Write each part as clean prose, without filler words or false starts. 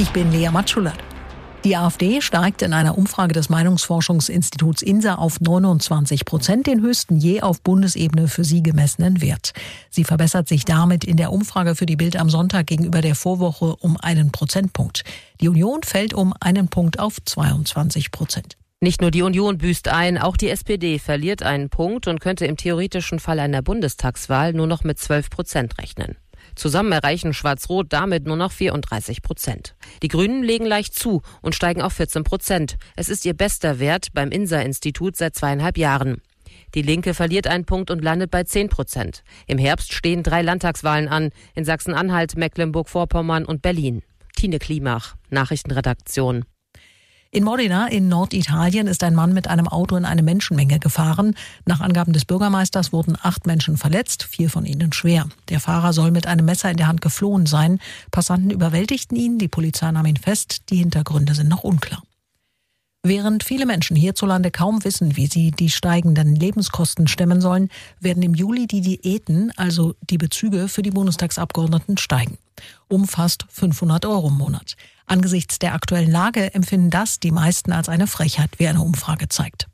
Ich bin Lea Matschullat. Die AfD steigt in einer Umfrage des Meinungsforschungsinstituts INSA auf 29%, den höchsten je auf Bundesebene für sie gemessenen Wert. Sie verbessert sich damit in der Umfrage für die Bild am Sonntag gegenüber der Vorwoche um 1 Prozentpunkt. Die Union fällt um 1 Punkt auf 22%. Nicht nur die Union büßt ein, auch die SPD verliert einen Punkt und könnte im theoretischen Fall einer Bundestagswahl nur noch mit 12% rechnen. Zusammen erreichen Schwarz-Rot damit nur noch 34%. Die Grünen legen leicht zu und steigen auf 14%. Es ist ihr bester Wert beim INSA-Institut seit 2,5 Jahren. Die Linke verliert einen Punkt und landet bei 10%. Im Herbst stehen 3 Landtagswahlen an, in Sachsen-Anhalt, Mecklenburg-Vorpommern und Berlin. Tine Klimach, Nachrichtenredaktion. In Modena in Norditalien ist ein Mann mit einem Auto in eine Menschenmenge gefahren. Nach Angaben des Bürgermeisters wurden 8 Menschen verletzt, 4 von ihnen schwer. Der Fahrer soll mit einem Messer in der Hand geflohen sein. Passanten überwältigten ihn, die Polizei nahm ihn fest. Die Hintergründe sind noch unklar. Während viele Menschen hierzulande kaum wissen, wie sie die steigenden Lebenskosten stemmen sollen, werden im Juli die Diäten, also die Bezüge für die Bundestagsabgeordneten, steigen. Um fast 500 € im Monat. Angesichts der aktuellen Lage empfinden das die meisten als eine Frechheit, wie eine Umfrage zeigt.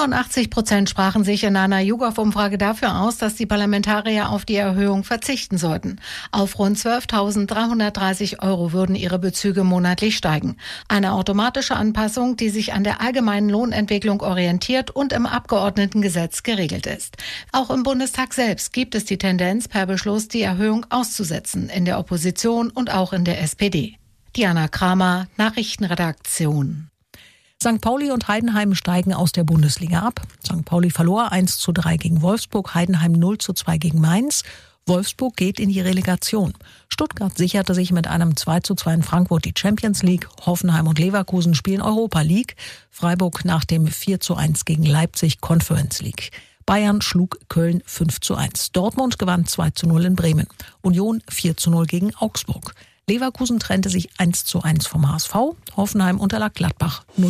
85% sprachen sich in einer YouGov-Umfrage dafür aus, dass die Parlamentarier auf die Erhöhung verzichten sollten. Auf rund 12.330 € würden ihre Bezüge monatlich steigen. Eine automatische Anpassung, die sich an der allgemeinen Lohnentwicklung orientiert und im Abgeordnetengesetz geregelt ist. Auch im Bundestag selbst gibt es die Tendenz, per Beschluss die Erhöhung auszusetzen, in der Opposition und auch in der SPD. Diana Kramer, Nachrichtenredaktion. St. Pauli und Heidenheim steigen aus der Bundesliga ab. St. Pauli verlor 1:3 gegen Wolfsburg, Heidenheim 0:2 gegen Mainz. Wolfsburg geht in die Relegation. Stuttgart sicherte sich mit einem 2:2 in Frankfurt die Champions League. Hoffenheim und Leverkusen spielen Europa League. Freiburg nach dem 4:1 gegen Leipzig Conference League. Bayern schlug Köln 5:1. Dortmund gewann 2:0 in Bremen. Union 4:0 gegen Augsburg. Leverkusen trennte sich 1:1 vom HSV. Hoffenheim unterlag Gladbach 0:3.